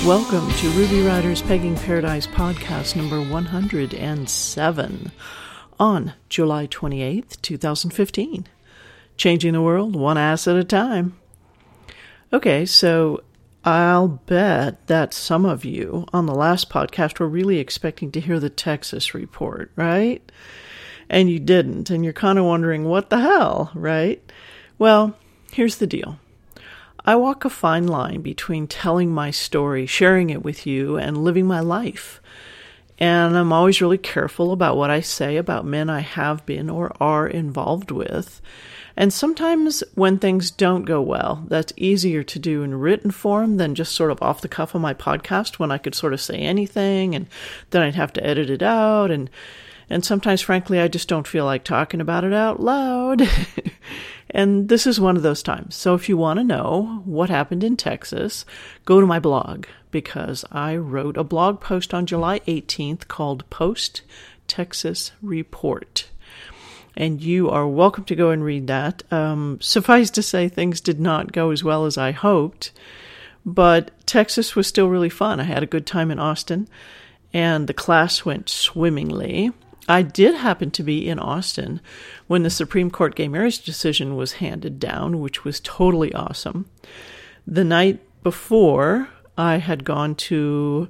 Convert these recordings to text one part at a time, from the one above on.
Welcome to Ruby Rider's Pegging Paradise podcast number 107 on July 28th, 2015. Changing the world one ass at a time. Okay, so I'll bet that some of you on the last podcast were really expecting to hear the Texas report, right? And you didn't, and you're kind of wondering, what the hell, right? Well, here's the deal. I walk a fine line between telling my story, sharing it with you, and living my life. And I'm always really careful about what I say about men I have been or are involved with. And sometimes when things don't go well, that's easier to do in written form than just sort of off the cuff on my podcast when I could sort of say anything and then I'd have to edit it out. And sometimes, frankly, I just don't feel like talking about it out loud. And this is one of those times. So if you want to know what happened in Texas, go to my blog, because I wrote a blog post on July 18th called Post Texas Report. And you are welcome to go and read that. Suffice to say, things did not go as well as I hoped, but Texas was still really fun. I had a good time in Austin, and the class went swimmingly. I did happen to be in Austin when the Supreme Court gay marriage decision was handed down, which was totally awesome. The night before, I had gone to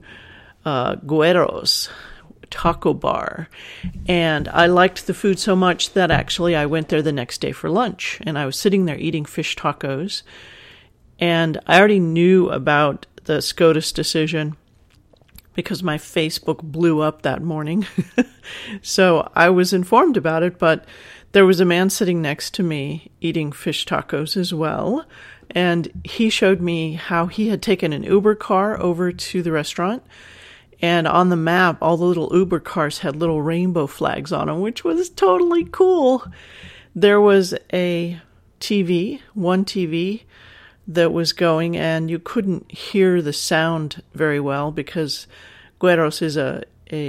Guero's taco bar, and I liked the food so much that actually I went there the next day for lunch, and I was sitting there eating fish tacos, and I already knew about the SCOTUS decision because my Facebook blew up that morning. So I was informed about it, but there was a man sitting next to me eating fish tacos as well. And he showed me how he had taken an Uber car over to the restaurant. And on the map, all the little Uber cars had little rainbow flags on them, which was totally cool. There was a TV, one TV, that was going, and you couldn't hear the sound very well because Guero's is a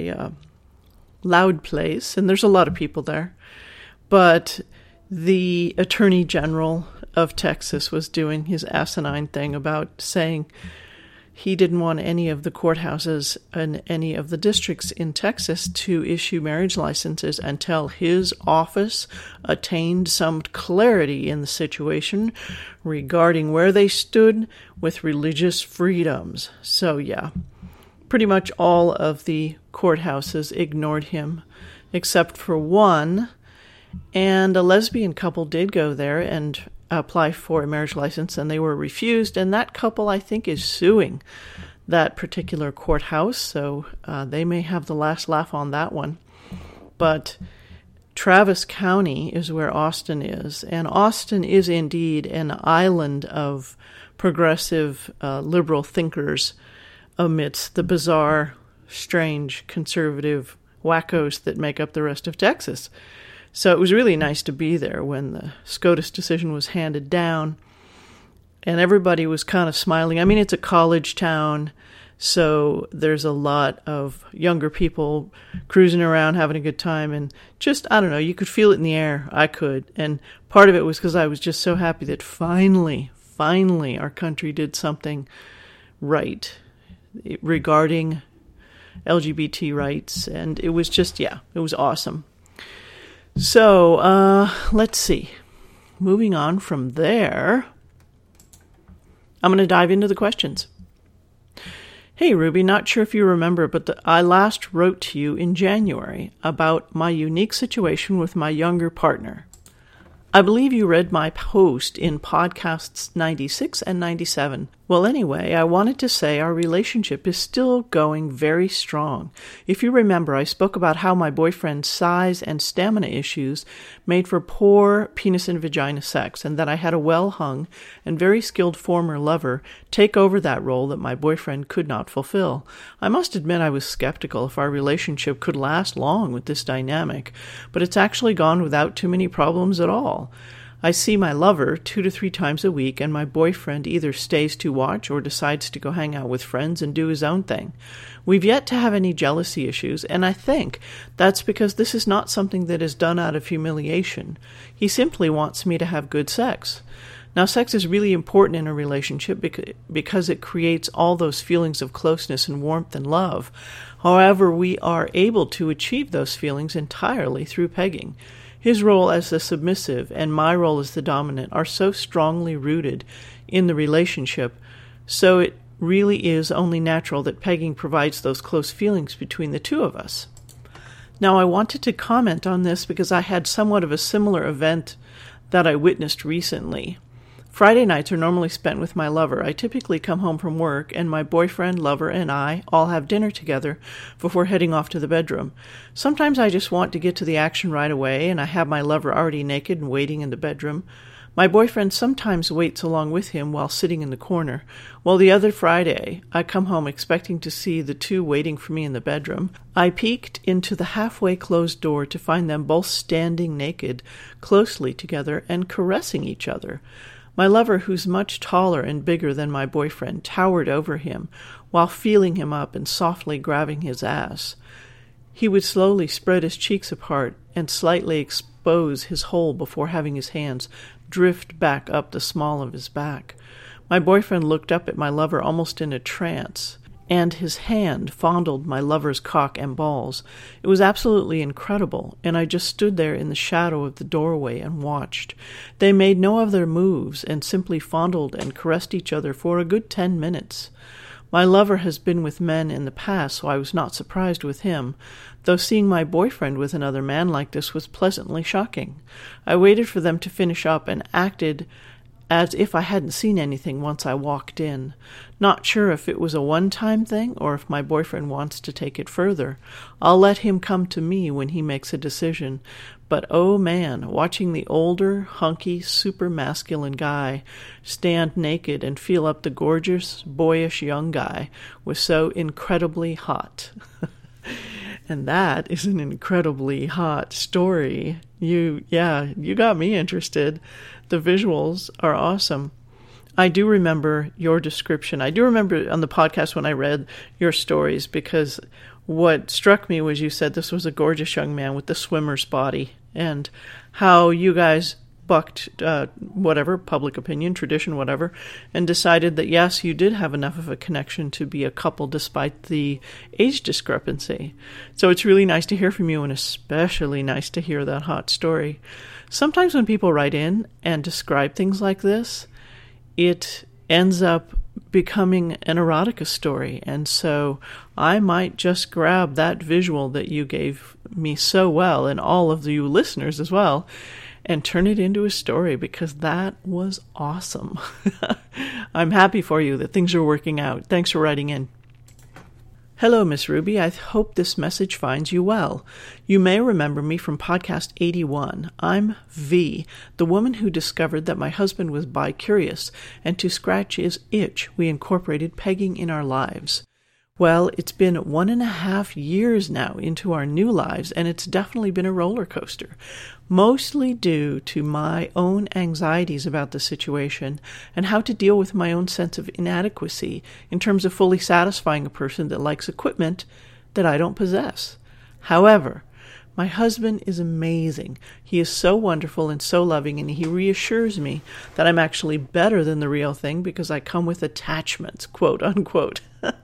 loud place, and there's a lot of people there. But the Attorney General of Texas was doing his asinine thing about saying he didn't want any of the courthouses and any of the districts in Texas to issue marriage licenses until his office attained some clarity in the situation regarding where they stood with religious freedoms. So yeah, pretty much all of the courthouses ignored him, except for one, and a lesbian couple did go there and apply for a marriage license, and they were refused, and that couple, I think, is suing that particular courthouse, so they may have the last laugh on that one. But Travis County is where Austin is, and Austin is indeed an island of progressive liberal thinkers amidst the bizarre, strange, conservative wackos that make up the rest of Texas. So it was really nice to be there when the SCOTUS decision was handed down, and everybody was kind of smiling. I mean, it's a college town, so there's a lot of younger people cruising around, having a good time, and just, I don't know, you could feel it in the air. I could. And part of it was because I was just so happy that finally, our country did something right regarding LGBT rights, and it was just, yeah, it was awesome. So, let's see. Moving on from there, I'm going to dive into the questions. Hey, Ruby, not sure if you remember, but I last wrote to you in January about my unique situation with my younger partner. I believe you read my post in podcasts 96 and 97. Well, anyway, I wanted to say our relationship is still going very strong. If you remember, I spoke about how my boyfriend's size and stamina issues made for poor penis and vagina sex, and that I had a well-hung and very skilled former lover take over that role that my boyfriend could not fulfill. I must admit I was skeptical if our relationship could last long with this dynamic, but it's actually gone without too many problems at all. I see my lover 2 to 3 times a week, and my boyfriend either stays to watch or decides to go hang out with friends and do his own thing. We've yet to have any jealousy issues, and I think that's because this is not something that is done out of humiliation. He simply wants me to have good sex. Now, sex is really important in a relationship because it creates all those feelings of closeness and warmth and love. However, we are able to achieve those feelings entirely through pegging. His role as the submissive and my role as the dominant are so strongly rooted in the relationship, so it really is only natural that pegging provides those close feelings between the two of us. Now, I wanted to comment on this because I had somewhat of a similar event that I witnessed recently. Friday nights are normally spent with my lover. I typically come home from work, and my boyfriend, lover, and I all have dinner together before heading off to the bedroom. Sometimes I just want to get to the action right away, and I have my lover already naked and waiting in the bedroom. My boyfriend sometimes waits along with him while sitting in the corner. Well, the other Friday, I come home expecting to see the two waiting for me in the bedroom. I peeked into the halfway closed door to find them both standing naked, closely together, and caressing each other. My lover, who's much taller and bigger than my boyfriend, towered over him while feeling him up and softly grabbing his ass. He would slowly spread his cheeks apart and slightly expose his hole before having his hands drift back up the small of his back. My boyfriend looked up at my lover almost in a trance, and his hand fondled my lover's cock and balls. It was absolutely incredible, and I just stood there in the shadow of the doorway and watched. They made no other moves and simply fondled and caressed each other for a good 10 minutes. My lover has been with men in the past, so I was not surprised with him, though seeing my boyfriend with another man like this was pleasantly shocking. I waited for them to finish up and acted as if I hadn't seen anything once I walked in. Not sure if it was a one-time thing or if my boyfriend wants to take it further. I'll let him come to me when he makes a decision. But oh man, watching the older, hunky, super masculine guy stand naked and feel up the gorgeous, boyish young guy was so incredibly hot. And that is an incredibly hot story. You got me interested. The visuals are awesome. I do remember your description. I do remember on the podcast when I read your stories, because what struck me was you said this was a gorgeous young man with the swimmer's body, and how you guys bucked whatever, public opinion, tradition, whatever, and decided that yes, you did have enough of a connection to be a couple despite the age discrepancy. So it's really nice to hear from you, and especially nice to hear that hot story. Sometimes when people write in and describe things like this, it ends up becoming an erotica story, and so I might just grab that visual that you gave me so well, and all of you listeners as well, and turn it into a story, because that was awesome. I'm happy for you that things are working out. Thanks for writing in. Hello, Miss Ruby. I hope this message finds you well. You may remember me from podcast 81. I'm V, the woman who discovered that my husband was bi-curious, and to scratch his itch, we incorporated pegging in our lives. Well, it's been 1.5 years now into our new lives, and it's definitely been a roller coaster, mostly due to my own anxieties about the situation and how to deal with my own sense of inadequacy in terms of fully satisfying a person that likes equipment that I don't possess. However, my husband is amazing. He is so wonderful and so loving, and he reassures me that I'm actually better than the real thing because I come with attachments, quote unquote.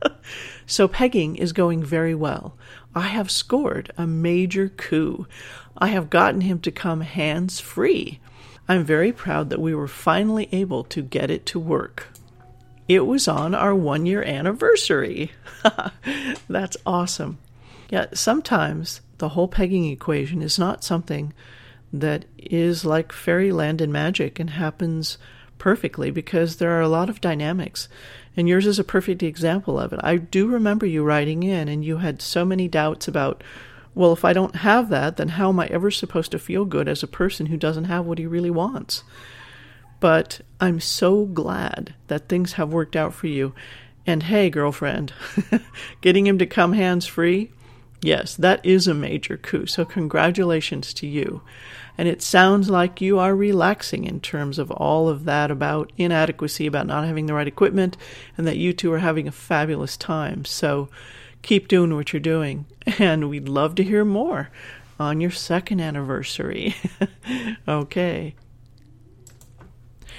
So pegging is going very well. I have scored a major coup. I have gotten him to come hands-free. I'm very proud that we were finally able to get it to work. It was on our 1-year anniversary. That's awesome. Yeah, sometimes the whole pegging equation is not something that is like fairyland and magic and happens perfectly, because there are a lot of dynamics, and yours is a perfect example of it. I do remember you writing in, and you had so many doubts about, well, if I don't have that, then how am I ever supposed to feel good as a person who doesn't have what he really wants? But I'm so glad that things have worked out for you. And hey, girlfriend, getting him to come hands-free, yes, that is a major coup, so congratulations to you. And it sounds like you are relaxing in terms of all of that about inadequacy, about not having the right equipment, and that you two are having a fabulous time. So keep doing what you're doing, and we'd love to hear more on your 2nd anniversary. Okay.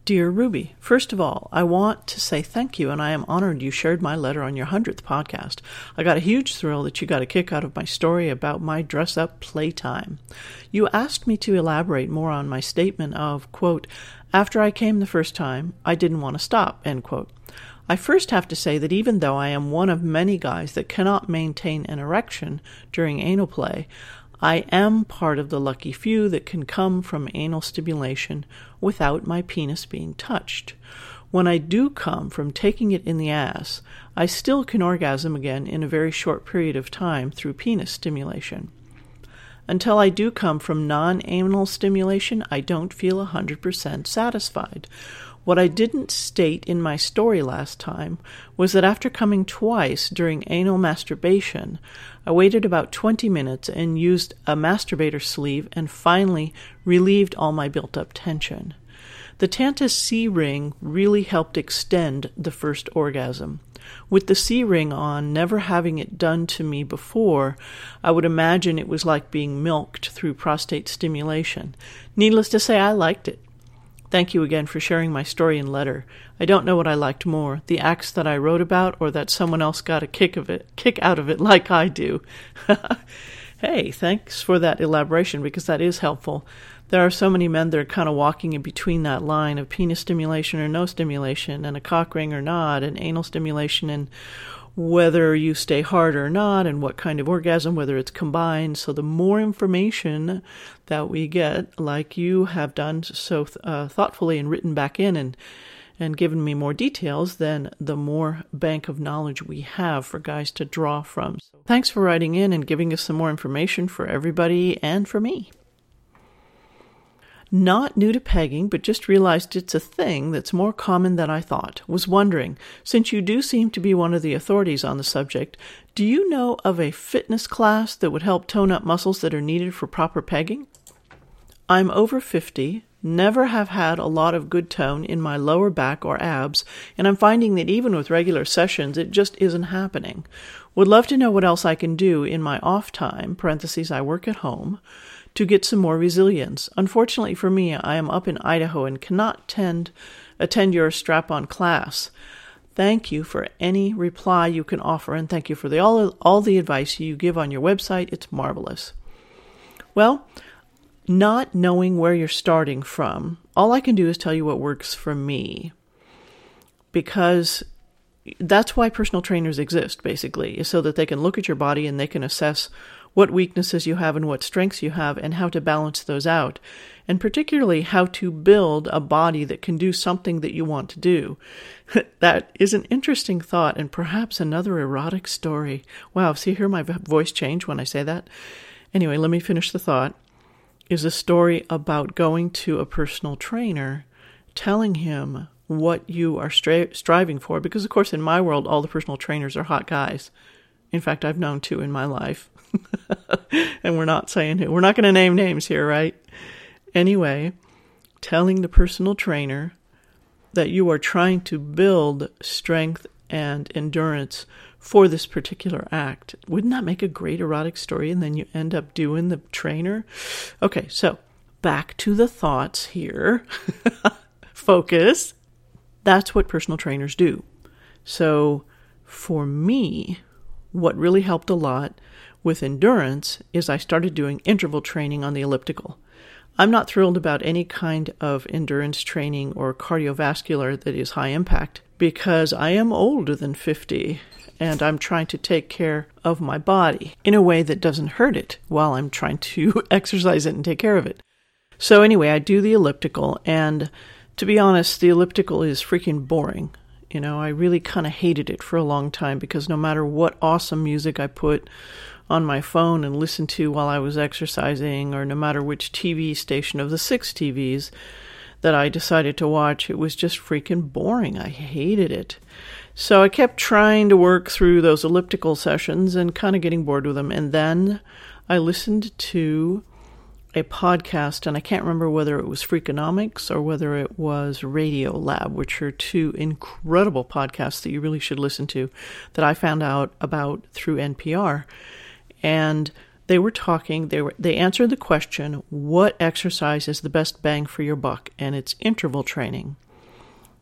Dear Ruby, first of all, I want to say thank you, and I am honored you shared my letter on your 100th podcast. I got a huge thrill that you got a kick out of my story about my dress-up playtime. You asked me to elaborate more on my statement of, quote, after I came the first time, I didn't want to stop, end quote. I first have to say that even though I am one of many guys that cannot maintain an erection during anal play, I am part of the lucky few that can come from anal stimulation without my penis being touched. When I do come from taking it in the ass, I still can orgasm again in a very short period of time through penis stimulation. Until I do come from non-anal stimulation, I don't feel 100% satisfied. What I didn't state in my story last time was that after coming twice during anal masturbation, I waited about 20 minutes and used a masturbator sleeve and finally relieved all my built-up tension. The Tantus C-ring really helped extend the first orgasm. With the C-ring on, never having it done to me before, I would imagine it was like being milked through prostate stimulation. Needless to say, I liked it. Thank you again for sharing my story and letter. I don't know what I liked more, the acts that I wrote about or that someone else got a kick out of it like I do. Hey, thanks for that elaboration because that is helpful. There are so many men that are kind of walking in between that line of penis stimulation or no stimulation and a cock ring or not and anal stimulation and whether you stay hard or not and what kind of orgasm, whether it's combined. So the more information that we get, like you have done so thoughtfully and written back in and given me more details, then the more bank of knowledge we have for guys to draw from. So thanks for writing in and giving us some more information for everybody and for me. Not new to pegging, but just realized it's a thing that's more common than I thought. Was wondering, since you do seem to be one of the authorities on the subject, do you know of a fitness class that would help tone up muscles that are needed for proper pegging? I'm over 50, never have had a lot of good tone in my lower back or abs, and I'm finding that even with regular sessions, it just isn't happening. Would love to know what else I can do in my off time, parentheses, I work at home, to get some more resilience. Unfortunately for me, I am up in Idaho and cannot attend your strap-on class. Thank you for any reply you can offer, and thank you for all the advice you give on your website. It's marvelous. Well, not knowing where you're starting from, all I can do is tell you what works for me. Because that's why personal trainers exist, basically, is so that they can look at your body and they can assess what weaknesses you have and what strengths you have and how to balance those out, and particularly how to build a body that can do something that you want to do. That is an interesting thought and perhaps another erotic story. Wow, see, hear my voice change when I say that? Anyway, let me finish the thought. Is a story about going to a personal trainer, telling him what you are striving for, because of course in my world all the personal trainers are hot guys. In fact, I've known two in my life. And we're not saying who. We're not going to name names here, right? Anyway, telling the personal trainer that you are trying to build strength and endurance for this particular act. Wouldn't that make a great erotic story? And then you end up doing the trainer? Okay, so back to the thoughts here. Focus. That's what personal trainers do. So for me, what really helped a lot with endurance is I started doing interval training on the elliptical. I'm not thrilled about any kind of endurance training or cardiovascular that is high impact because I am older than 50 and I'm trying to take care of my body in a way that doesn't hurt it while I'm trying to exercise it and take care of it. So anyway, I do the elliptical, and to be honest, the elliptical is freaking boring. You know, I really kind of hated it for a long time because no matter what awesome music I put on my phone and listened to while I was exercising, or no matter which TV station of the 6 TVs that I decided to watch, it was just freaking boring. I hated it. So I kept trying to work through those elliptical sessions and kind of getting bored with them. And then I listened to a podcast, and I can't remember whether it was Freakonomics or whether it was Radio Lab, which are two incredible podcasts that you really should listen to that I found out about through NPR. And they were talking, they answered the question, what exercise is the best bang for your buck? And it's interval training.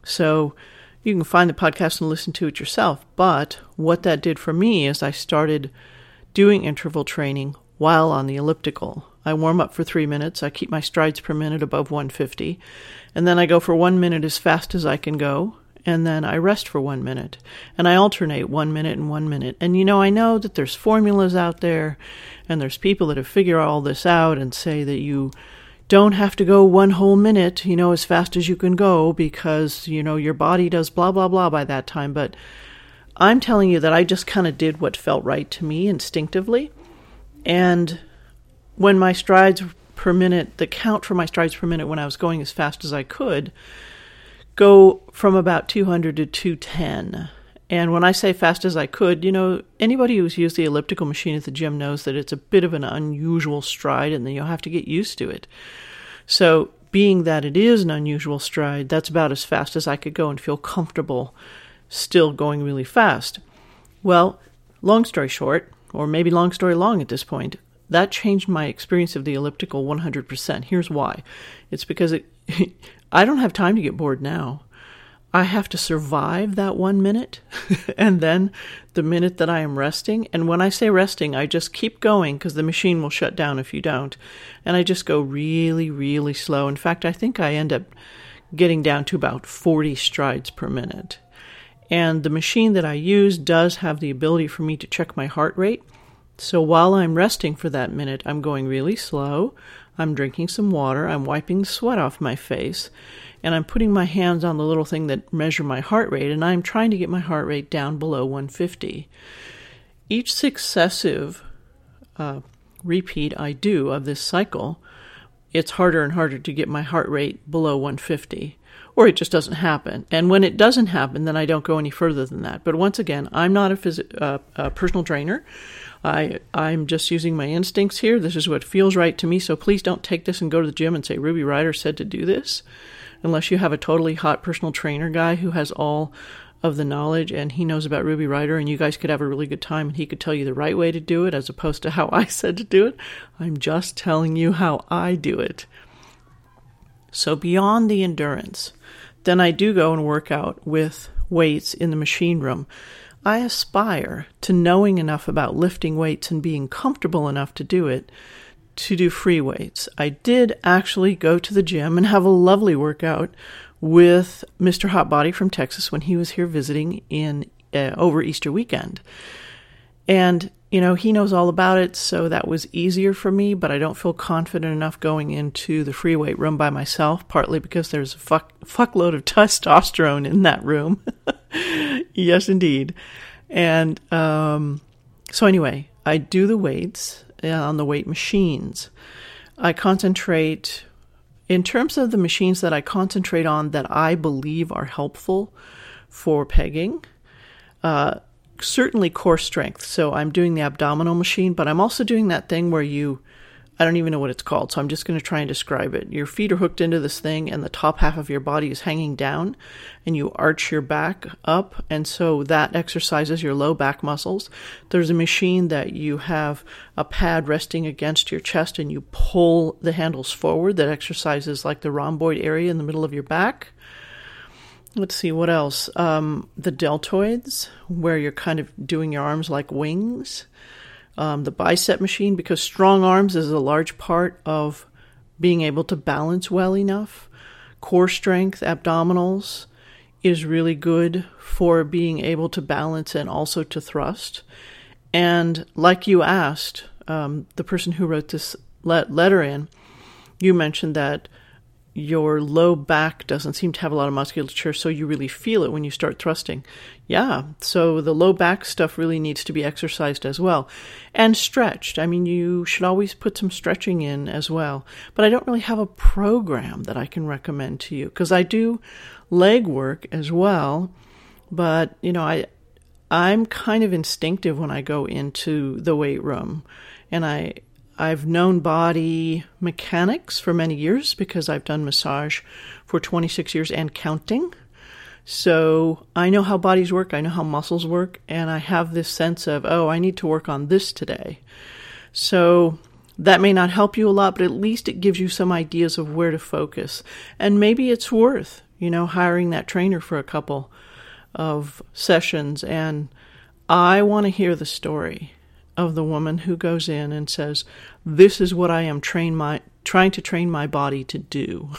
So you can find the podcast and listen to it yourself. But what that did for me is I started doing interval training while on the elliptical. I warm up for 3 minutes. I keep my strides per minute above 150. And then I go for 1 minute as fast as I can go. And then I rest for 1 minute. And I alternate 1 minute and 1 minute. And I know that there's formulas out there, and there's people that have figured all this out and say that you don't have to go 1 whole minute, as fast as you can go because, your body does blah, blah, blah by that time. But I'm telling you that I just kind of did what felt right to me instinctively. And when my strides per minute, the count for my strides per minute when I was going as fast as I could, go from about 200 to 210. And when I say fast as I could, anybody who's used the elliptical machine at the gym knows that it's a bit of an unusual stride and then you'll have to get used to it. So being that it is an unusual stride, that's about as fast as I could go and feel comfortable still going really fast. Well, long story short, or maybe long story long at this point, that changed my experience of the elliptical 100%. Here's why. It's because I don't have time to get bored now. I have to survive that 1 minute and then the minute that I am resting. And when I say resting, I just keep going because the machine will shut down if you don't. And I just go really, really slow. In fact, I think I end up getting down to about 40 strides per minute. And the machine that I use does have the ability for me to check my heart rate. So while I'm resting for that minute, I'm going really slow. I'm drinking some water. I'm wiping the sweat off my face. And I'm putting my hands on the little thing that measure my heart rate. And I'm trying to get my heart rate down below 150. Each successive repeat I do of this cycle, it's harder and harder to get my heart rate below 150. Or it just doesn't happen. And when it doesn't happen, then I don't go any further than that. But once again, I'm not a personal trainer. I'm just using my instincts here. This is what feels right to me. So please don't take this and go to the gym and say, Ruby Ryder said to do this. Unless you have a totally hot personal trainer guy who has all of the knowledge and he knows about Ruby Ryder and you guys could have a really good time and he could tell you the right way to do it as opposed to how I said to do it. I'm just telling you how I do it. So beyond the endurance, then I do go and work out with weights in the machine room. I aspire to knowing enough about lifting weights and being comfortable enough to do it, to do free weights. I did actually go to the gym and have a lovely workout with Mr. Hot Body from Texas when he was here visiting in over Easter weekend. And, he knows all about it, so that was easier for me, but I don't feel confident enough going into the free weight room by myself, partly because there's a fuckload of testosterone in that room. Yes, indeed. And so anyway, I do the weights on the weight machines. I concentrate, in terms of the machines that I concentrate on that I believe are helpful for pegging, certainly core strength. So I'm doing the abdominal machine, but I'm also doing that thing where I don't even know what it's called, so I'm just going to try and describe it. Your feet are hooked into this thing and the top half of your body is hanging down and you arch your back up, and so that exercises your low back muscles. There's a machine that you have a pad resting against your chest and you pull the handles forward that exercises like the rhomboid area in the middle of your back. Let's see, what else? The deltoids, where you're kind of doing your arms like wings. The bicep machine, because strong arms is a large part of being able to balance well enough. Core strength, abdominals is really good for being able to balance and also to thrust. And like you asked, the person who wrote this letter in, you mentioned that your low back doesn't seem to have a lot of musculature, so you really feel it when you start thrusting. Yeah, so the low back stuff really needs to be exercised as well. And stretched. I mean, you should always put some stretching in as well. But I don't really have a program that I can recommend to you, because I do leg work as well. But, I'm kind of instinctive when I go into the weight room. And I've known body mechanics for many years because I've done massage for 26 years and counting. So I know how bodies work, I know how muscles work, and I have this sense of, I need to work on this today. So that may not help you a lot, but at least it gives you some ideas of where to focus. And maybe it's worth hiring that trainer for a couple of sessions. And I want to hear the story of the woman who goes in and says, this is what I am trying to train my body to do.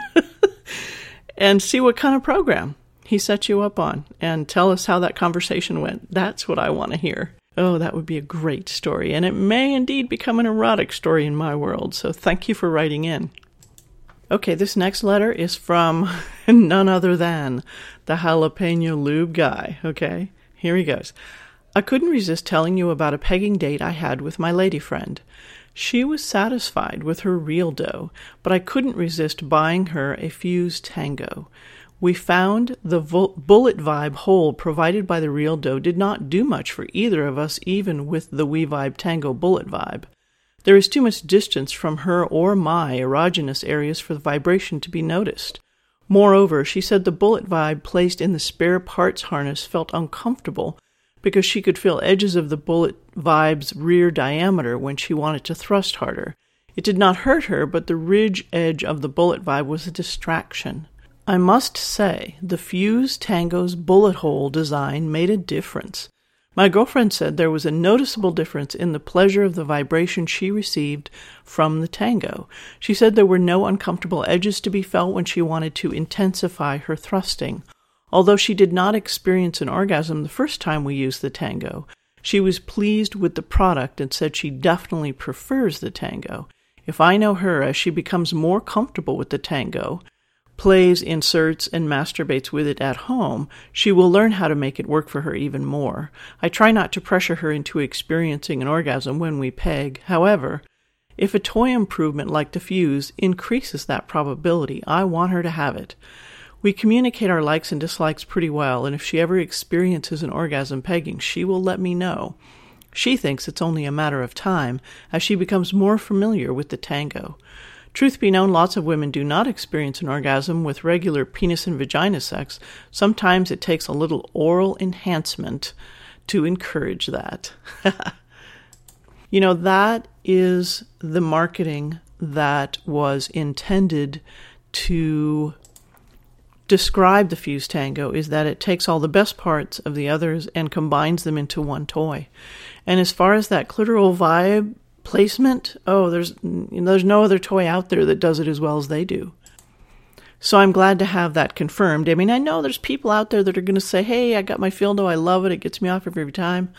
And see what kind of program he set you up on and tell us how that conversation went. That's what I want to hear. Oh, that would be a great story. And it may indeed become an erotic story in my world. So thank you for writing in. Okay, this next letter is from none other than the jalapeno lube guy. Okay, here he goes. I couldn't resist telling you about a pegging date I had with my lady friend. She was satisfied with her real dough, but I couldn't resist buying her a Fuse Tango. We found the bullet vibe hole provided by the real dough did not do much for either of us, even with the WeVibe Tango bullet vibe. There is too much distance from her or my erogenous areas for the vibration to be noticed. Moreover, she said the bullet vibe placed in the spare parts harness felt uncomfortable because she could feel edges of the bullet vibe's rear diameter when she wanted to thrust harder. It did not hurt her, but the ridge edge of the bullet vibe was a distraction. I must say, the Fuse Tango's bullet hole design made a difference. My girlfriend said there was a noticeable difference in the pleasure of the vibration she received from the Tango. She said there were no uncomfortable edges to be felt when she wanted to intensify her thrusting. Although she did not experience an orgasm the first time we used the Tango, she was pleased with the product and said she definitely prefers the Tango. If I know her, as she becomes more comfortable with the Tango, plays, inserts, and masturbates with it at home, she will learn how to make it work for her even more. I try not to pressure her into experiencing an orgasm when we peg. However, if a toy improvement like the Fuse increases that probability, I want her to have it. We communicate our likes and dislikes pretty well, and if she ever experiences an orgasm pegging, she will let me know. She thinks it's only a matter of time as she becomes more familiar with the Tango. Truth be known, lots of women do not experience an orgasm with regular penis and vagina sex. Sometimes it takes a little oral enhancement to encourage that. That is the marketing that was intended to describe the Fuse Tango, is that it takes all the best parts of the others and combines them into one toy. And as far as that clitoral vibe placement, there's no other toy out there that does it as well as they do. So I'm glad to have that confirmed. I mean, I know there's people out there that are going to say, hey, I got my Fildo, I love it, it gets me off every time.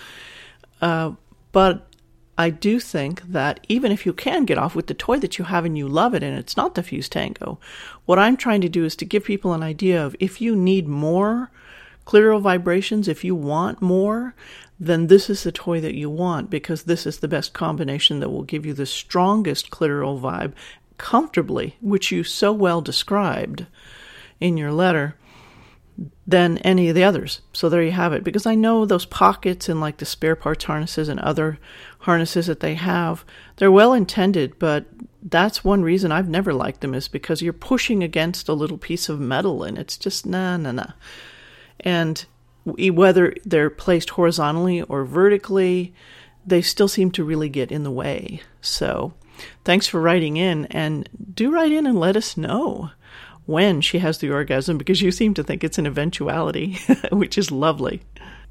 But I do think that even if you can get off with the toy that you have and you love it and it's not the Fuse Tango, what I'm trying to do is to give people an idea of if you need more clitoral vibrations, if you want more, then this is the toy that you want, because this is the best combination that will give you the strongest clitoral vibe comfortably, which you so well described in your letter, than any of the others. So there you have it. Because I know those pockets in like the spare parts harnesses and other harnesses that they have, they're well intended, but that's one reason I've never liked them, is because you're pushing against a little piece of metal and it's just nah. And whether they're placed horizontally or vertically, they still seem to really get in the way. So thanks for writing in, and do write in and let us know when she has the orgasm, because you seem to think it's an eventuality, which is lovely.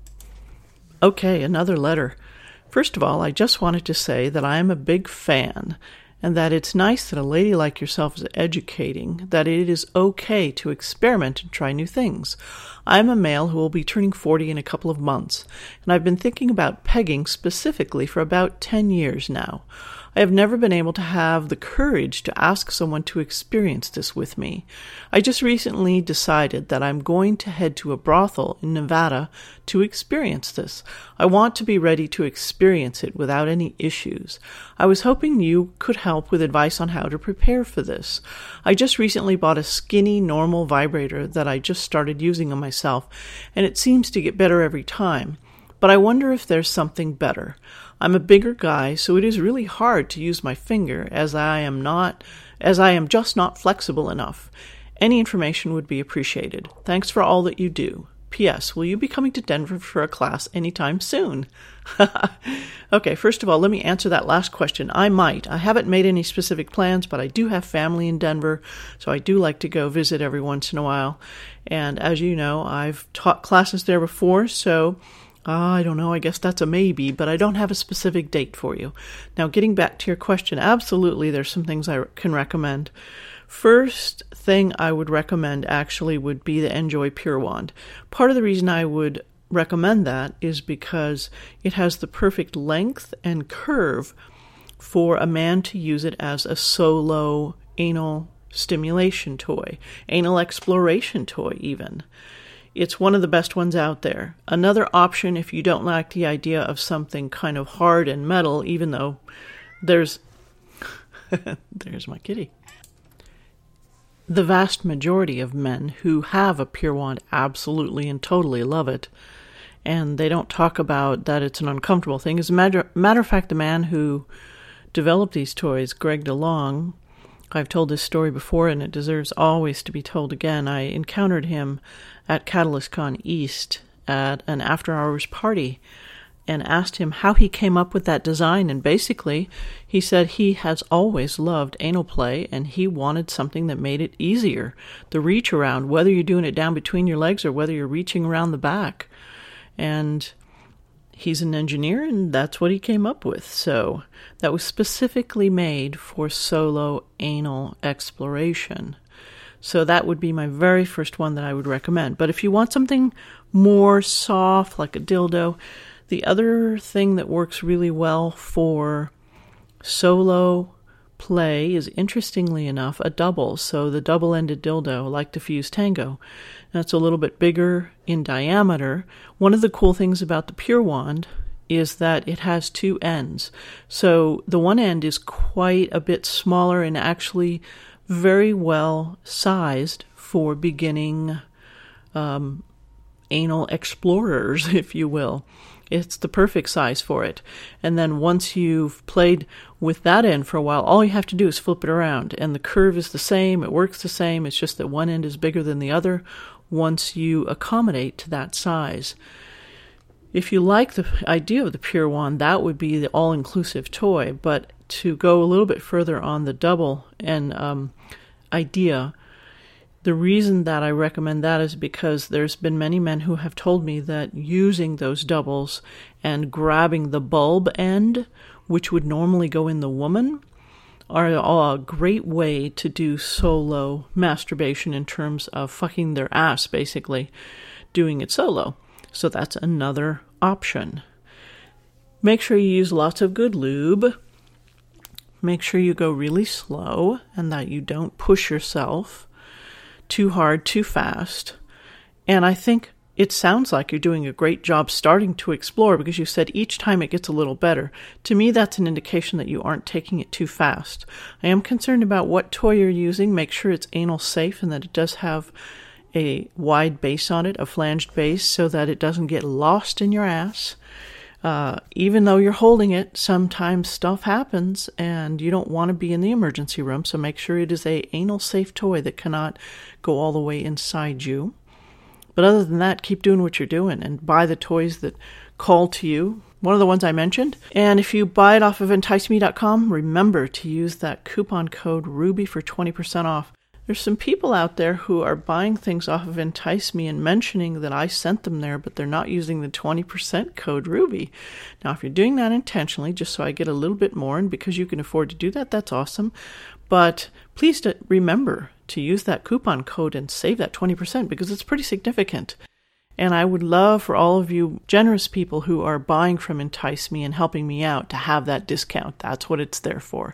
Okay, another letter. First of all, I just wanted to say that I am a big fan, and that it's nice that a lady like yourself is educating that it is okay to experiment and try new things. I'm a male who will be turning 40 in a couple of months, and I've been thinking about pegging specifically for about 10 years now. I have never been able to have the courage to ask someone to experience this with me. I just recently decided that I'm going to head to a brothel in Nevada to experience this. I want to be ready to experience it without any issues. I was hoping you could help with advice on how to prepare for this. I just recently bought a skinny, normal vibrator that I just started using on myself, and it seems to get better every time. But I wonder if there's something better. I'm a bigger guy, so it is really hard to use my finger, as I am just not flexible enough. Any information would be appreciated. Thanks for all that you do. P.S. Will you be coming to Denver for a class anytime soon? Okay, first of all, let me answer that last question. I might. I haven't made any specific plans, but I do have family in Denver, so I do like to go visit every once in a while. And as you know, I've taught classes there before, so I don't know, I guess that's a maybe, but I don't have a specific date for you. Now, getting back to your question, absolutely, there's some things I can recommend. First thing I would recommend actually would be the Enjoy Pure Wand. Part of the reason I would recommend that is because it has the perfect length and curve for a man to use it as a solo anal stimulation toy, anal exploration toy even. It's one of the best ones out there. Another option, if you don't like the idea of something kind of hard and metal, even though there's my kitty. The vast majority of men who have a Pure Wand absolutely and totally love it, and they don't talk about that it's an uncomfortable thing. As a matter of fact, the man who developed these toys, Greg DeLong, I've told this story before and it deserves always to be told again. I encountered him at CatalystCon East at an after-hours party and asked him how he came up with that design. And basically, he said he has always loved anal play and he wanted something that made it easier. The reach around, whether you're doing it down between your legs or whether you're reaching around the back. And he's an engineer and that's what he came up with. So that was specifically made for solo anal exploration. So that would be my very first one that I would recommend. But if you want something more soft, like a dildo, the other thing that works really well for solo play is, interestingly enough, a double. So the double-ended dildo, like the Fuse Tango. That's a little bit bigger in diameter. One of the cool things about the Pure Wand is that it has two ends. So the one end is quite a bit smaller and actually very well sized for beginning anal explorers, if you will. It's the perfect size for it. And then once you've played with that end for a while, all you have to do is flip it around. And the curve is the same. It works the same. It's just that one end is bigger than the other once you accommodate to that size. If you like the idea of the Pure Wand, that would be the all-inclusive toy. But to go a little bit further on the double and idea, the reason that I recommend that is because there's been many men who have told me that using those doubles and grabbing the bulb end, which would normally go in the woman, are a great way to do solo masturbation in terms of fucking their ass, basically, doing it solo. So that's another option. Make sure you use lots of good lube. Make sure you go really slow and that you don't push yourself too hard, too fast. And I think it sounds like you're doing a great job starting to explore because you said each time it gets a little better. To me, that's an indication that you aren't taking it too fast. I am concerned about what toy you're using. Make sure it's anal safe and that it does have a wide base on it, a flanged base, so that it doesn't get lost in your ass. Even though you're holding it, sometimes stuff happens and you don't want to be in the emergency room, so make sure it is a anal safe toy that cannot go all the way inside you. But other than that, keep doing what you're doing and buy the toys that call to you. One of the ones I mentioned. And if you buy it off of enticeme.com, remember to use that coupon code RUBY for 20% off. There's some people out there who are buying things off of Entice Me and mentioning that I sent them there, but they're not using the 20% code RUBY. Now, if you're doing that intentionally, just so I get a little bit more, and because you can afford to do that, that's awesome. But please remember to use that coupon code and save that 20% because it's pretty significant. And I would love for all of you generous people who are buying from Entice Me and helping me out to have that discount. That's what it's there for.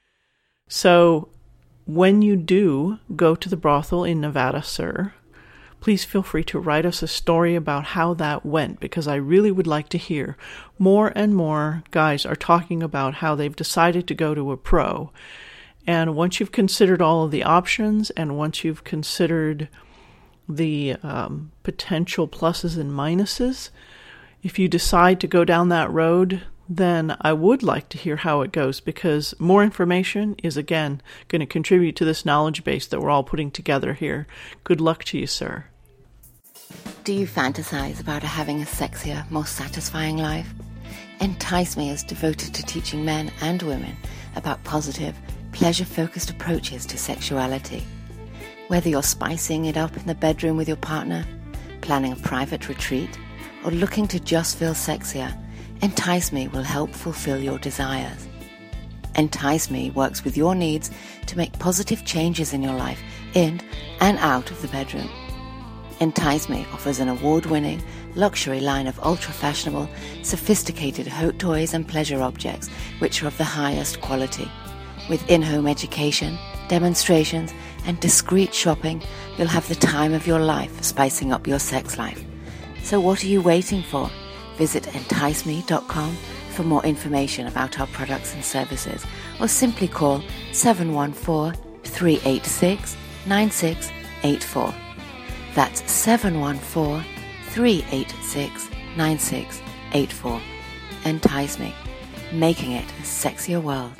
So when you do go to the brothel in Nevada, sir, please feel free to write us a story about how that went, because I really would like to hear. More and more guys are talking about how they've decided to go to a pro. And once you've considered all of the options, and once you've considered the potential pluses and minuses, if you decide to go down that road, then I would like to hear how it goes, because more information is, again, going to contribute to this knowledge base that we're all putting together here. Good luck to you, sir. Do you fantasize about having a sexier, more satisfying life? Entice Me is devoted to teaching men and women about positive, pleasure-focused approaches to sexuality. Whether you're spicing it up in the bedroom with your partner, planning a private retreat, or looking to just feel sexier, Entice Me will help fulfill your desires. Entice Me works with your needs to make positive changes in your life in and out of the bedroom. Entice Me offers an award-winning luxury line of ultra-fashionable, sophisticated hot toys and pleasure objects which are of the highest quality. With in-home education, demonstrations, and discreet shopping, you'll have the time of your life spicing up your sex life. So what are you waiting for? Visit enticeme.com for more information about our products and services, or simply call 714-386-9684. That's 714-386-9684. Entice Me, making it a sexier world.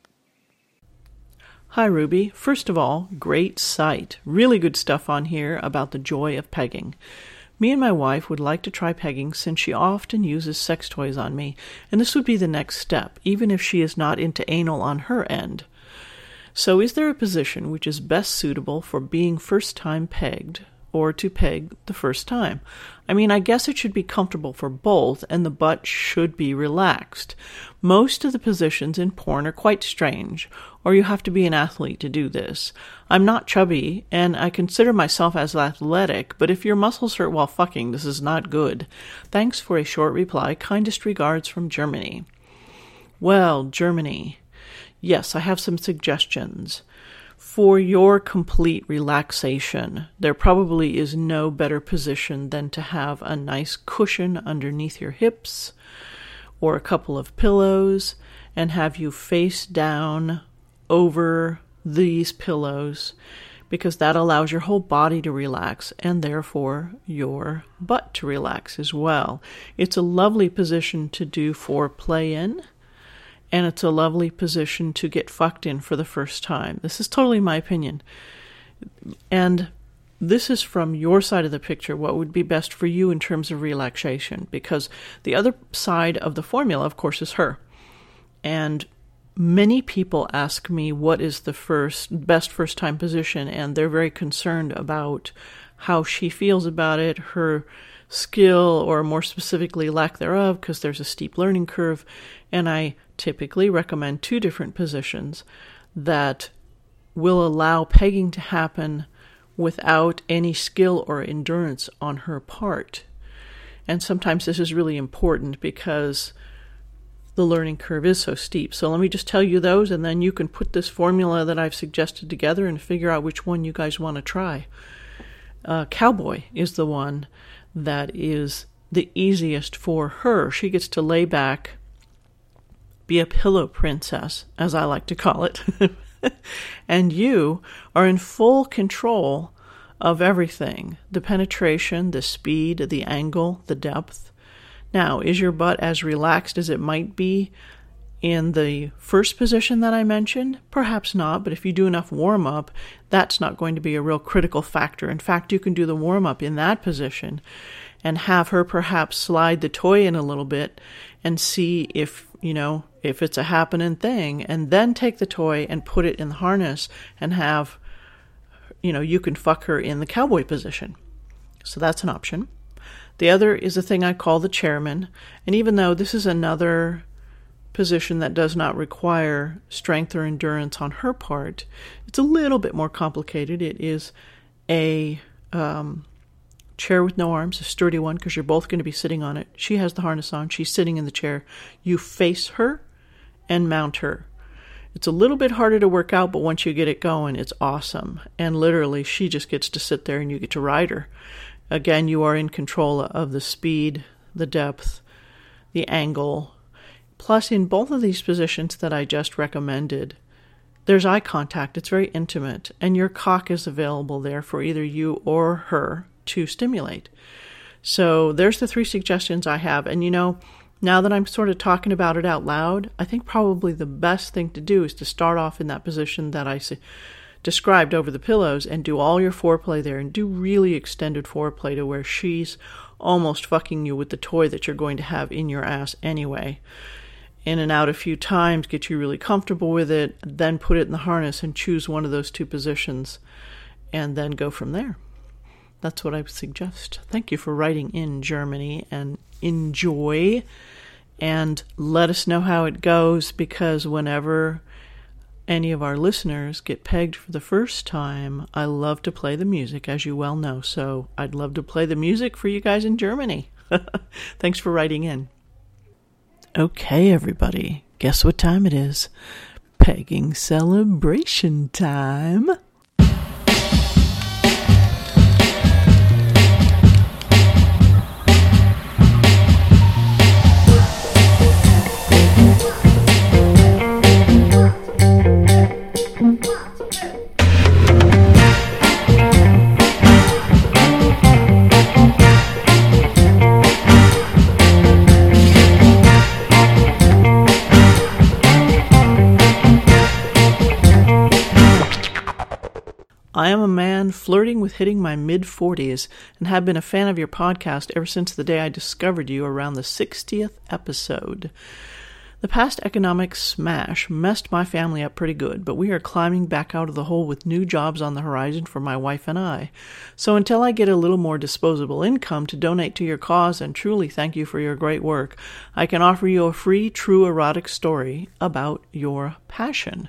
Hi, Ruby. First of all, great site. Really good stuff on here about the joy of pegging. Me and my wife would like to try pegging since she often uses sex toys on me, and this would be the next step, even if she is not into anal on her end. So is there a position which is best suitable for being first-time pegged, or to peg the first time? I mean, I guess it should be comfortable for both, and the butt should be relaxed. Most of the positions in porn are quite strange, or you have to be an athlete to do this. I'm not chubby, and I consider myself as athletic, but if your muscles hurt while fucking, this is not good. Thanks for a short reply. Kindest regards from Germany. Well, Germany. Yes, I have some suggestions. For your complete relaxation, there probably is no better position than to have a nice cushion underneath your hips or a couple of pillows and have you face down over these pillows, because that allows your whole body to relax and therefore your butt to relax as well. It's a lovely position to do foreplay in. And it's a lovely position to get fucked in for the first time. This is totally my opinion. And this is from your side of the picture, what would be best for you in terms of relaxation. Because the other side of the formula, of course, is her. And many people ask me what is the best first-time position, and they're very concerned about how she feels about it, her skill, or more specifically lack thereof, because there's a steep learning curve. And I typically recommend two different positions that will allow pegging to happen without any skill or endurance on her part. And sometimes this is really important because the learning curve is so steep. So let me just tell you those, and then you can put this formula that I've suggested together and figure out which one you guys want to try. Cowboy is the one that is the easiest for her. She gets to lay back, be a pillow princess, as I like to call it. And you are in full control of everything. The penetration, the speed, the angle, the depth. Now, is your butt as relaxed as it might be in the first position that I mentioned? Perhaps not, but if you do enough warm-up, that's not going to be a real critical factor. In fact, you can do the warm-up in that position and have her perhaps slide the toy in a little bit and see if it's a happening thing, and then take the toy and put it in the harness and have, you can fuck her in the cowboy position. So that's an option. The other is a thing I call the chairman, and even though this is another position that does not require strength or endurance on her part, it's a little bit more complicated. It is a chair with no arms, a sturdy one, because you're both going to be sitting on it. She has the harness on. She's sitting in the chair. You face her and mount her. It's a little bit harder to work out, but once you get it going, it's awesome. And literally, she just gets to sit there and you get to ride her. Again, you are in control of the speed, the depth, the angle. Plus, in both of these positions that I just recommended, there's eye contact. It's very intimate, and your cock is available there for either you or her to stimulate. So there's the three suggestions I have. And now that I'm sort of talking about it out loud, I think probably the best thing to do is to start off in that position that I described over the pillows and do all your foreplay there and do really extended foreplay to where she's almost fucking you with the toy that you're going to have in your ass anyway. In and out a few times, get you really comfortable with it, then put it in the harness and choose one of those two positions and then go from there. That's what I would suggest. Thank you for writing in, Germany, and enjoy. And let us know how it goes, because whenever any of our listeners get pegged for the first time, I love to play the music, as you well know. So I'd love to play the music for you guys in Germany. Thanks for writing in. Okay, everybody, guess what time it is? Pegging celebration time. I am a man flirting with hitting my mid-40s and have been a fan of your podcast ever since the day I discovered you around the 60th episode. The past economic smash messed my family up pretty good, but we are climbing back out of the hole with new jobs on the horizon for my wife and I. So until I get a little more disposable income to donate to your cause and truly thank you for your great work, I can offer you a free, true erotic story about your passion.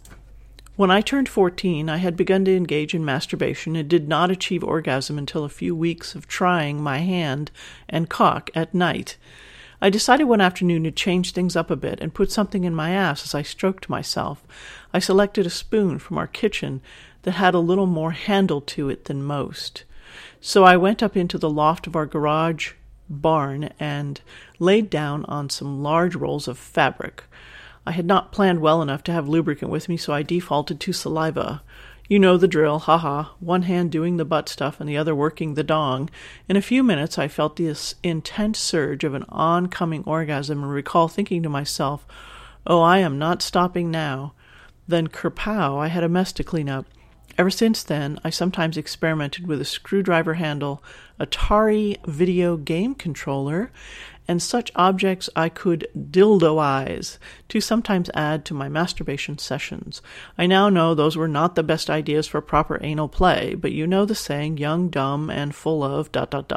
When I turned 14, I had begun to engage in masturbation and did not achieve orgasm until a few weeks of trying my hand and cock at night. I decided one afternoon to change things up a bit and put something in my ass as I stroked myself. I selected a spoon from our kitchen that had a little more handle to it than most. So I went up into the loft of our garage barn and laid down on some large rolls of fabric. I had not planned well enough to have lubricant with me, so I defaulted to saliva. You know the drill, haha, one hand doing the butt stuff and the other working the dong. In a few minutes I felt this intense surge of an oncoming orgasm and recall thinking to myself, oh, I am not stopping now. Then kerpow, I had a mess to clean up. Ever since then, I sometimes experimented with a screwdriver handle, Atari video game controller, and such objects I could dildoize to sometimes add to my masturbation sessions. I now know those were not the best ideas for proper anal play, but you know the saying, young, dumb, and full of ...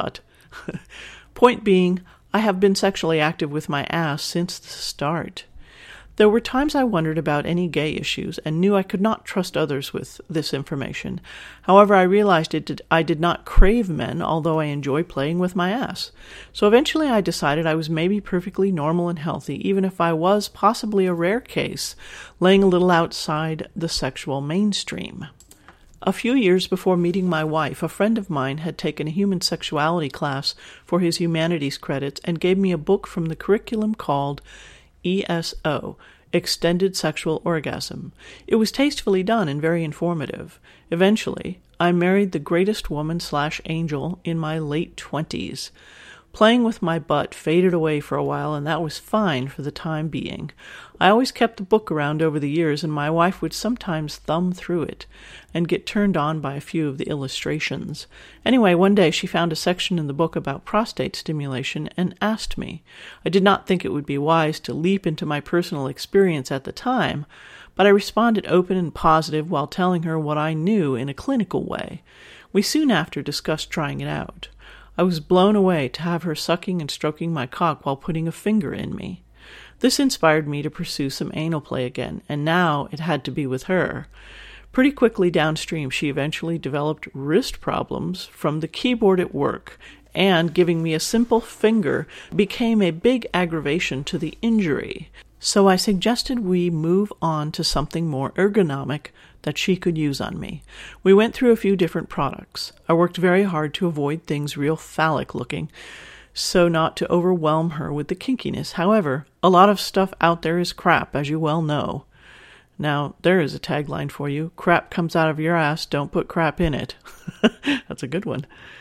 Point being, I have been sexually active with my ass since the start. There were times I wondered about any gay issues and knew I could not trust others with this information. However, I realized I did not crave men, although I enjoy playing with my ass. So eventually I decided I was maybe perfectly normal and healthy, even if I was possibly a rare case, laying a little outside the sexual mainstream. A few years before meeting my wife, a friend of mine had taken a human sexuality class for his humanities credits and gave me a book from the curriculum called ESO, Extended Sexual Orgasm. It was tastefully done and very informative. Eventually, I married the greatest woman/angel in my late 20s. Playing with my butt faded away for a while, and that was fine for the time being. I always kept the book around over the years, and my wife would sometimes thumb through it and get turned on by a few of the illustrations. Anyway, one day she found a section in the book about prostate stimulation and asked me. I did not think it would be wise to leap into my personal experience at the time, but I responded open and positive while telling her what I knew in a clinical way. We soon after discussed trying it out. I was blown away to have her sucking and stroking my cock while putting a finger in me. This inspired me to pursue some anal play again, and now it had to be with her. Pretty quickly downstream, she eventually developed wrist problems from the keyboard at work, and giving me a simple finger became a big aggravation to the injury. So I suggested we move on to something more ergonomic that she could use on me. We went through a few different products. I worked very hard to avoid things real phallic looking, so not to overwhelm her with the kinkiness. However, a lot of stuff out there is crap, as you well know. Now, there is a tagline for you. Crap comes out of your ass, don't put crap in it. That's a good one.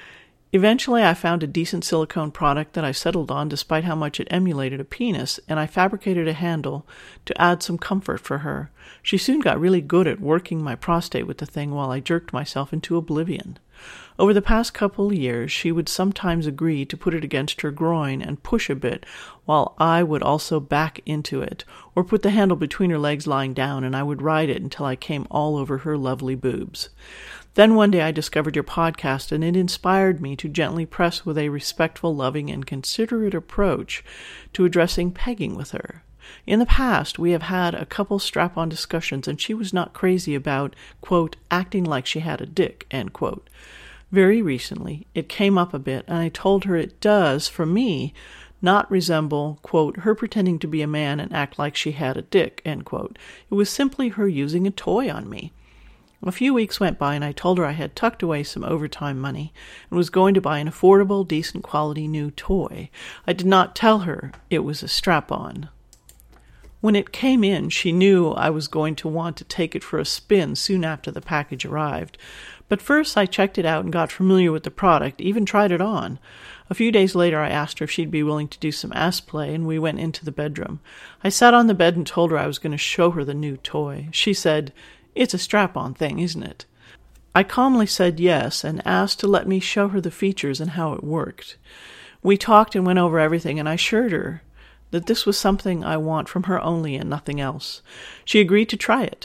Eventually, I found a decent silicone product that I settled on despite how much it emulated a penis, and I fabricated a handle to add some comfort for her. She soon got really good at working my prostate with the thing while I jerked myself into oblivion. Over the past couple years, she would sometimes agree to put it against her groin and push a bit, while I would also back into it, or put the handle between her legs lying down, and I would ride it until I came all over her lovely boobs. Then one day I discovered your podcast, and it inspired me to gently press with a respectful, loving, and considerate approach to addressing pegging with her. In the past, we have had a couple strap-on discussions, and she was not crazy about, quote, acting like she had a dick, end quote. Very recently, it came up a bit, and I told her it does, for me, not resemble, quote, her pretending to be a man and act like she had a dick, end quote. It was simply her using a toy on me. A few weeks went by, and I told her I had tucked away some overtime money and was going to buy an affordable, decent quality new toy. I did not tell her it was a strap-on. When it came in, she knew I was going to want to take it for a spin soon after the package arrived. But first I checked it out and got familiar with the product, even tried it on. A few days later I asked her if she'd be willing to do some ass play, and we went into the bedroom. I sat on the bed and told her I was going to show her the new toy. She said, "It's a strap-on thing, isn't it?" I calmly said yes and asked to let me show her the features and how it worked. We talked and went over everything, and I assured her that this was something I want from her only and nothing else. She agreed to try it.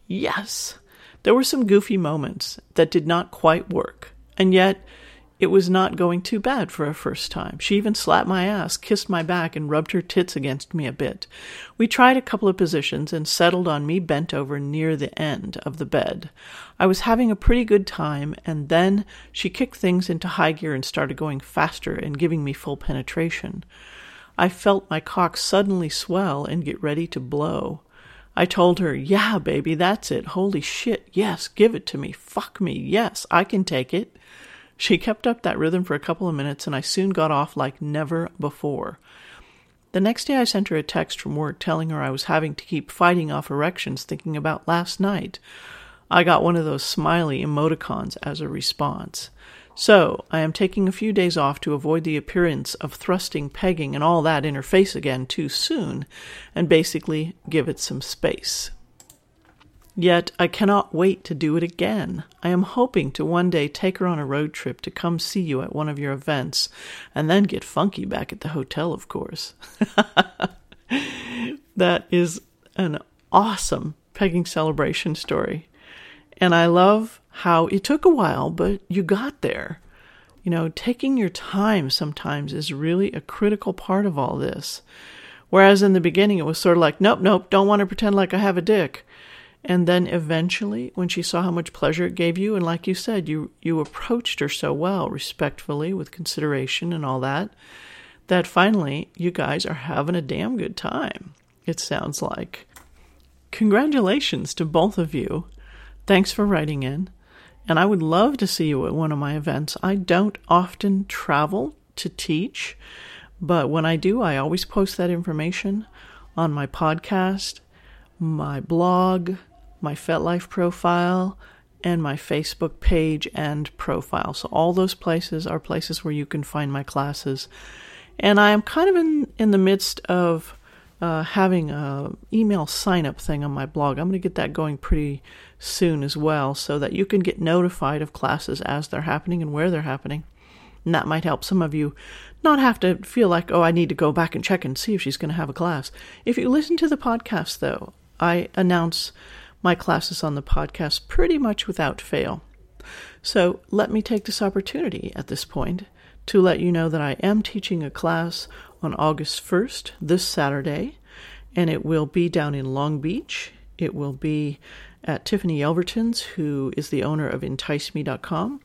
Yes, there were some goofy moments that did not quite work, and yet it was not going too bad for a first time. She even slapped my ass, kissed my back, and rubbed her tits against me a bit. We tried a couple of positions and settled on me bent over near the end of the bed. I was having a pretty good time, and then she kicked things into high gear and started going faster and giving me full penetration. I felt my cock suddenly swell and get ready to blow. I told her, "Yeah, baby, that's it. Holy shit, yes, give it to me. Fuck me, yes, I can take it." She kept up that rhythm for a couple of minutes, and I soon got off like never before. The next day I sent her a text from work telling her I was having to keep fighting off erections thinking about last night. I got one of those smiley emoticons as a response. So, I am taking a few days off to avoid the appearance of thrusting, pegging, and all that in her face again too soon, and basically give it some space. Yet, I cannot wait to do it again. I am hoping to one day take her on a road trip to come see you at one of your events, and then get funky back at the hotel, of course. That is an awesome pegging celebration story. And I love how it took a while, but you got there. You know, taking your time sometimes is really a critical part of all this. Whereas in the beginning it was sort of like, nope, don't want to pretend like I have a dick. And then eventually, when she saw how much pleasure it gave you, and like you said, you approached her so well, respectfully, with consideration and all that, that finally you guys are having a damn good time, it sounds like. Congratulations to both of you. Thanks for writing in. And I would love to see you at one of my events. I don't often travel to teach, but when I do, I always post that information on my podcast, my blog, my FetLife profile, and my Facebook page and profile. So all those places are places where you can find my classes. And I am kind of in the midst of having an email sign-up thing on my blog. I'm going to get that going pretty soon as well, so that you can get notified of classes as they're happening and where they're happening. And that might help some of you not have to feel like, oh, I need to go back and check and see if she's going to have a class. If you listen to the podcast, though, I announce my classes on the podcast pretty much without fail. So let me take this opportunity at this point to let you know that I am teaching a class on August 1st, this Saturday, and it will be down in Long Beach. It will be at Tiffany Elverton's, who is the owner of EnticeMe.com,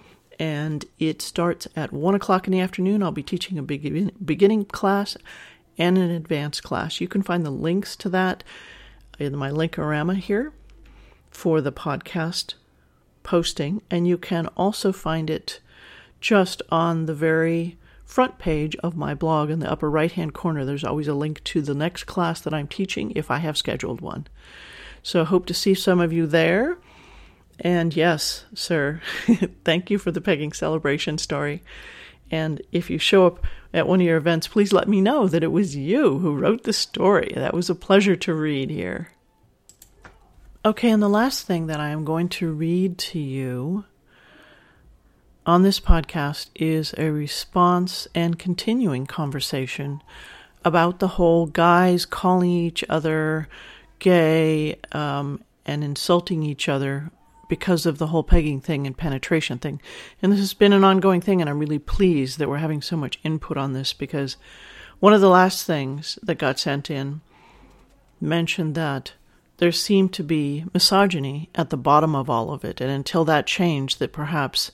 and it starts at 1 o'clock in the afternoon. I'll be teaching a beginning class and an advanced class. You can find the links to that in my Linkorama here for the podcast posting, and you can also find it just on the very front page of my blog in the upper right-hand corner. There's always a link to the next class that I'm teaching if I have scheduled one. So I hope to see some of you there. And yes, sir, thank you for the pegging celebration story. And if you show up at one of your events, please let me know that it was you who wrote the story. That was a pleasure to read here. Okay, and the last thing that I am going to read to you on this podcast is a response and continuing conversation about the whole guys calling each other gay and insulting each other because of the whole pegging thing and penetration thing. And this has been an ongoing thing, and I'm really pleased that we're having so much input on this, because one of the last things that got sent in mentioned that there seemed to be misogyny at the bottom of all of it, and until that changed, that perhaps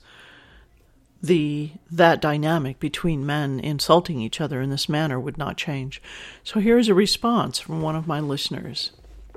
that dynamic between men insulting each other in this manner would not change. So here's a response from one of my listeners.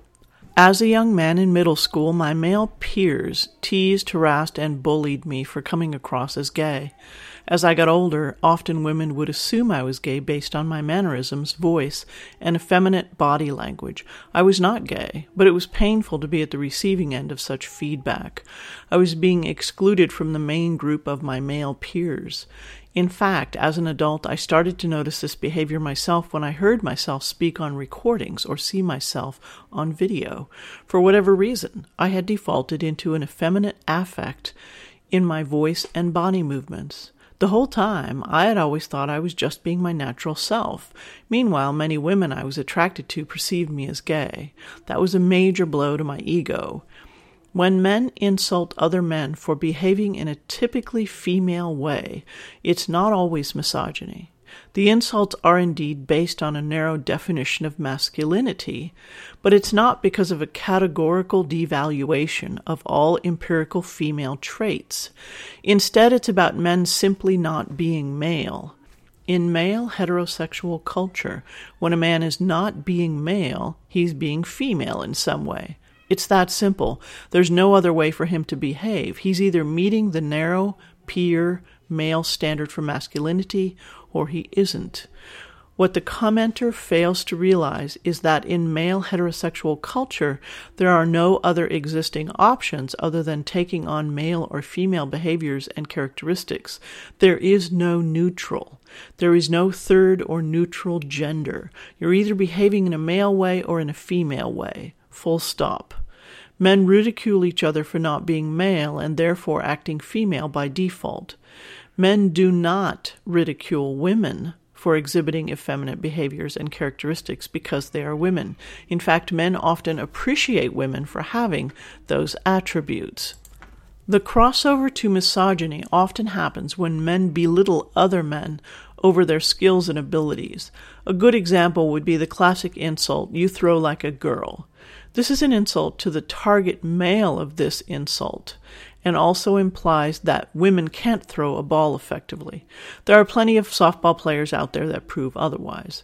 As a young man in middle school, my male peers teased, harassed, and bullied me for coming across as gay. As I got older, often women would assume I was gay based on my mannerisms, voice, and effeminate body language. I was not gay, but it was painful to be at the receiving end of such feedback. I was being excluded from the main group of my male peers. In fact, as an adult, I started to notice this behavior myself when I heard myself speak on recordings or see myself on video. For whatever reason, I had defaulted into an effeminate affect in my voice and body movements. The whole time, I had always thought I was just being my natural self. Meanwhile, many women I was attracted to perceived me as gay. That was a major blow to my ego. When men insult other men for behaving in a typically female way, it's not always misogyny. The insults are indeed based on a narrow definition of masculinity, but it's not because of a categorical devaluation of all empirical female traits. Instead, it's about men simply not being male. In male heterosexual culture, when a man is not being male, he's being female in some way. It's that simple. There's no other way for him to behave. He's either meeting the narrow, peer, male standard for masculinity, or he isn't. What the commenter fails to realize is that in male heterosexual culture, there are no other existing options other than taking on male or female behaviors and characteristics. There is no neutral. There is no third or neutral gender. You're either behaving in a male way or in a female way. Full stop. Men ridicule each other for not being male and therefore acting female by default. Men do not ridicule women for exhibiting effeminate behaviors and characteristics because they are women. In fact, men often appreciate women for having those attributes. The crossover to misogyny often happens when men belittle other men over their skills and abilities. A good example would be the classic insult, "You throw like a girl." This is an insult to the target male of this insult, and also implies that women can't throw a ball effectively. There are plenty of softball players out there that prove otherwise.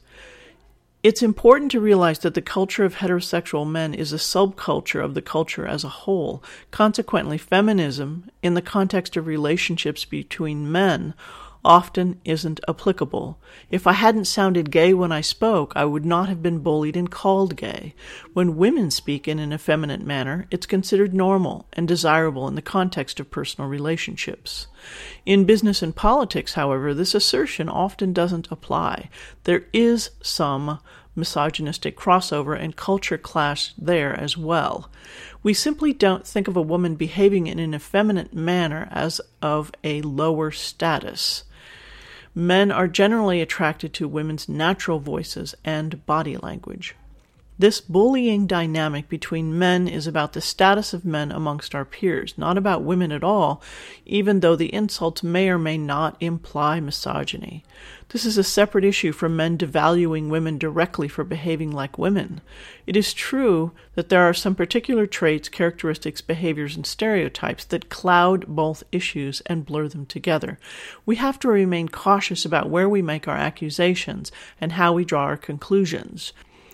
It's important to realize that the culture of heterosexual men is a subculture of the culture as a whole. Consequently, feminism, in the context of relationships between men, often isn't applicable. If I hadn't sounded gay when I spoke, I would not have been bullied and called gay. When women speak in an effeminate manner, it's considered normal and desirable in the context of personal relationships. In business and politics, however, this assertion often doesn't apply. There is some misogynistic crossover and culture clash there as well. We simply don't think of a woman behaving in an effeminate manner as of a lower status. Men are generally attracted to women's natural voices and body language. This bullying dynamic between men is about the status of men amongst our peers, not about women at all, even though the insults may or may not imply misogyny. This is a separate issue from men devaluing women directly for behaving like women. It is true that there are some particular traits, characteristics, behaviors, and stereotypes that cloud both issues and blur them together. We have to remain cautious about where we make our accusations and how we draw our conclusions.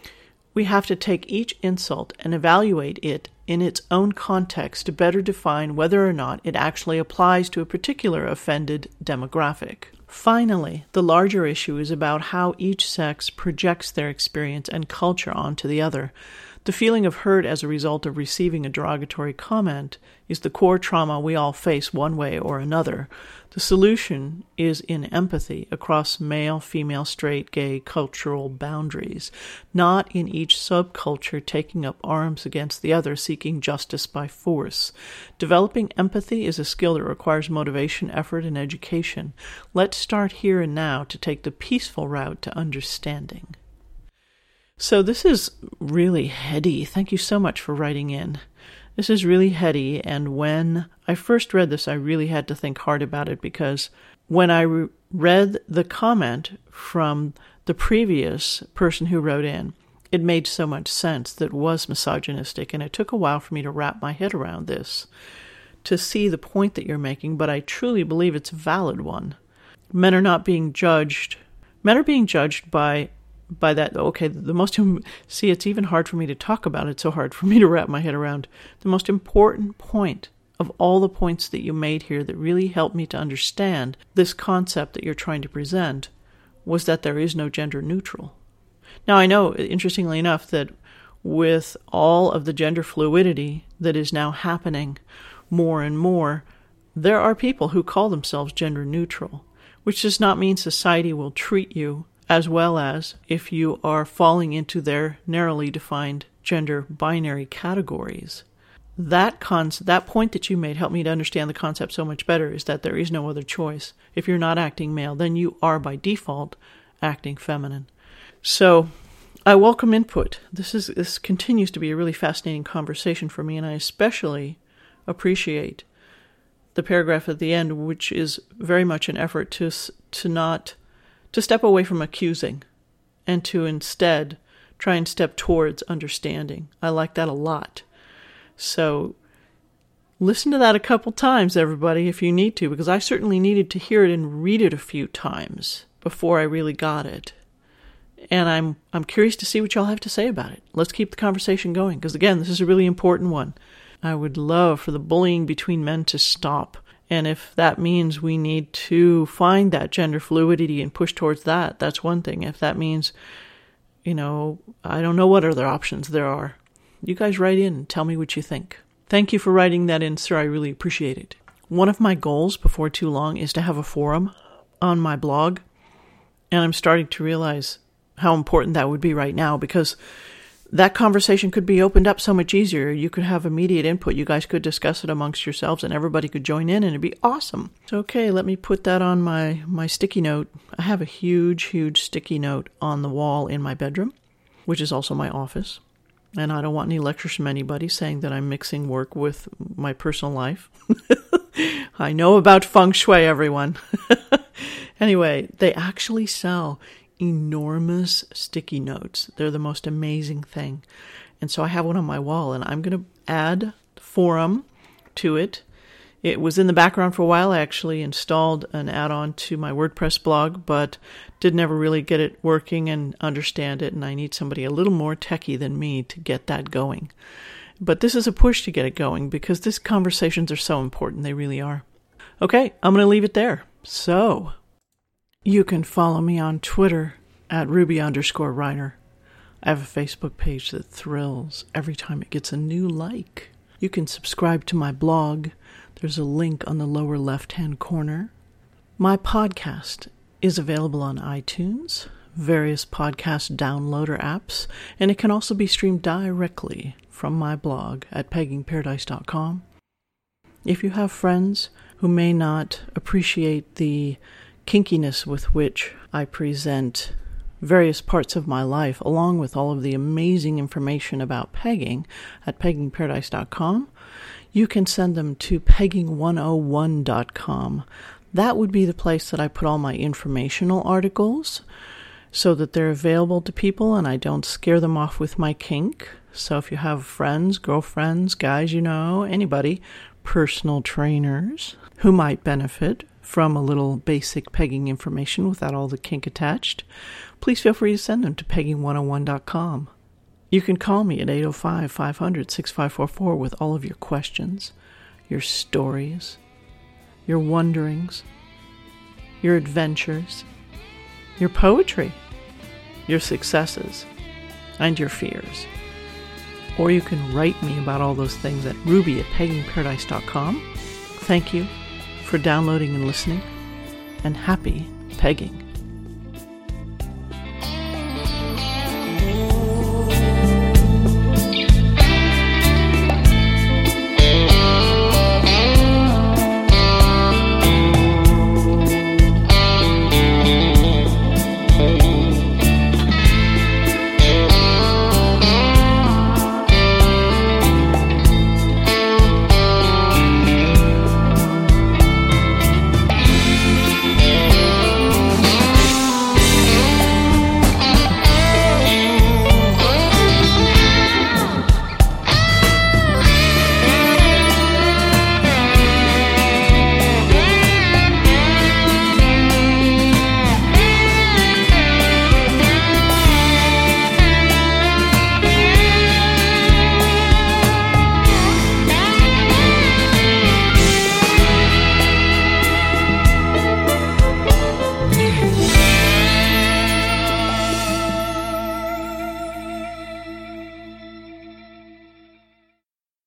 We have to take each insult and evaluate it in its own context to better define whether or not it actually applies to a particular offended demographic. Finally, the larger issue is about how each sex projects their experience and culture onto the other. The feeling of hurt as a result of receiving a derogatory comment is the core trauma we all face one way or another. The solution is in empathy across male, female, straight, gay, cultural boundaries, not in each subculture taking up arms against the other seeking justice by force. Developing empathy is a skill that requires motivation, effort, and education. Let's start here and now to take the peaceful route to understanding. So this is really heady. Thank you so much for writing in. This is really heady, and when I first read this, I really had to think hard about it, because when I read the comment from the previous person who wrote in, it made so much sense that it was misogynistic, and it took a while for me to wrap my head around this, to see the point that you're making, but I truly believe it's a valid one. Men are not being judged. Men are being judged by that. Okay, see, it's even hard for me to talk about it. It's so hard for me to wrap my head around. The most important point of all the points that you made here that really helped me to understand this concept that you're trying to present was that there is no gender neutral. Now, I know, interestingly enough, that with all of the gender fluidity that is now happening more and more, there are people who call themselves gender neutral, which does not mean society will treat you as well as if you are falling into their narrowly defined gender binary categories. That point that you made helped me to understand the concept so much better, is that there is no other choice. If you're not acting male, then you are by default acting feminine. So I welcome input. This continues to be a really fascinating conversation for me, and I especially appreciate the paragraph at the end, which is very much an effort to step away from accusing and to instead try and step towards understanding. I like that a lot. So listen to that a couple times, everybody, if you need to, because I certainly needed to hear it and read it a few times before I really got it. And I'm curious to see what y'all have to say about it. Let's keep the conversation going, because again, this is a really important one. I would love for the bullying between men to stop. And if that means we need to find that gender fluidity and push towards that, that's one thing. If that means, I don't know what other options there are. You guys write in and tell me what you think. Thank you for writing that in, sir. I really appreciate it. One of my goals before too long is to have a forum on my blog. And I'm starting to realize how important that would be right now, because that conversation could be opened up so much easier. You could have immediate input. You guys could discuss it amongst yourselves and everybody could join in, and it'd be awesome. So, okay, let me put that on my sticky note. I have a huge, huge sticky note on the wall in my bedroom, which is also my office. And I don't want any lectures from anybody saying that I'm mixing work with my personal life. I know about feng shui, everyone. Anyway, they actually sell enormous sticky notes. They're the most amazing thing. And so I have one on my wall, and I'm going to add forum to it. It was in the background for a while. I actually installed an add-on to my WordPress blog, but didn't ever really get it working and understand it, and I need somebody a little more techie than me to get that going. But this is a push to get it going, because these conversations are so important. They really are. Okay, I'm going to leave it there. So, you can follow me on Twitter at Ruby_Reiner. I have a Facebook page that thrills every time it gets a new like. You can subscribe to my blog. There's a link on the lower left-hand corner. My podcast is available on iTunes, various podcast downloader apps, and it can also be streamed directly from my blog at peggingparadise.com. If you have friends who may not appreciate the kinkiness with which I present various parts of my life, along with all of the amazing information about pegging at peggingparadise.com, you can send them to pegging101.com. That would be the place that I put all my informational articles so that they're available to people and I don't scare them off with my kink. So if you have friends, girlfriends, guys, anybody, personal trainers who might benefit from a little basic pegging information without all the kink attached, please feel free to send them to pegging101.com. You can call me at 805-500-6544 with all of your questions, your stories, your wonderings, your adventures, your poetry, your successes, and your fears. or you can write me about all those things at ruby@peggingparadise.com. Thank you for downloading and listening, and happy pegging.